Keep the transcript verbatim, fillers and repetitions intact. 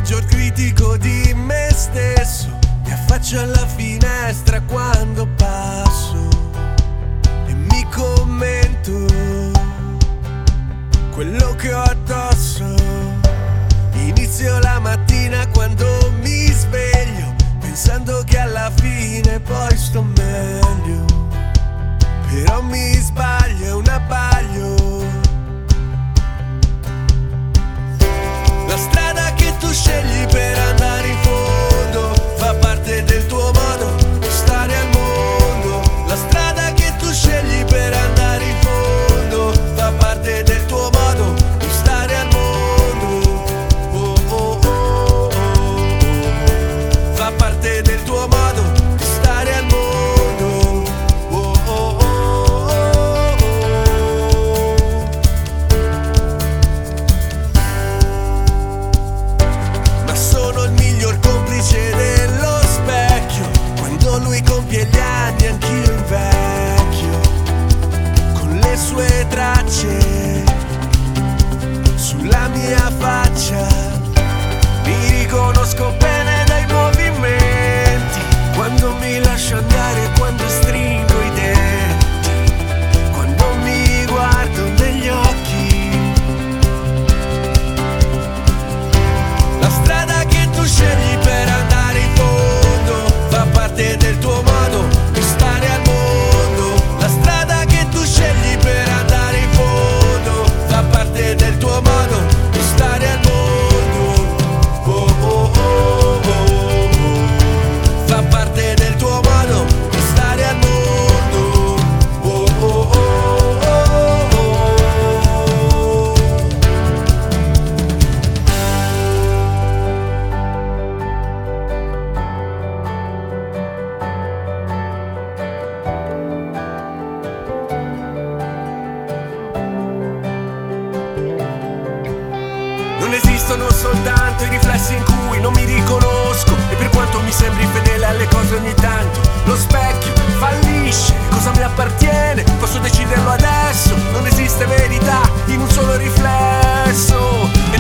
peggior critico di me stesso. Mi affaccio alla finestra quando passo e mi commento quello che ho addosso. Inizio la mattina quando mi sveglio, pensando che alla fine poi sto meglio. Però mi sbaglio, è un abbaglio. La strada che tu scegli per andare in fondo fa parte del tuo modo di stare al mondo. La strada che tu scegli per andare in fondo fa parte del tuo modo di stare al mondo. Oh, oh, oh, oh, oh. Fa parte del tuo modo di stare al mondo. Oh, oh, oh, oh, oh. Ma sono il miglior complice dello specchio. Quando lui compie gli anni anch'io invecchio, con le sue tracce sulla mia faccia. Mi riconosco bene dai movimenti, quando mi lascio andare, quando stringo i denti, quando mi guardo negli occhi. La strada che tu scegli per andare in fondo fa parte del tuo modo di stare al mondo. La strada che tu scegli per andare in fondo fa parte del tuo modo di stare al mondo. Oh, oh, oh, oh, oh. Fa parte del tuo modo di stare al mondo. Oh, oh, oh, oh, oh. Non esistono soltanto i riflessi in cui non mi riconosco, e per quanto mi sembri fedele alle cose ogni tanto lo specchio fallisce. Cosa mi appartiene? Posso deciderlo adesso. Non esiste verità in un solo riflesso, e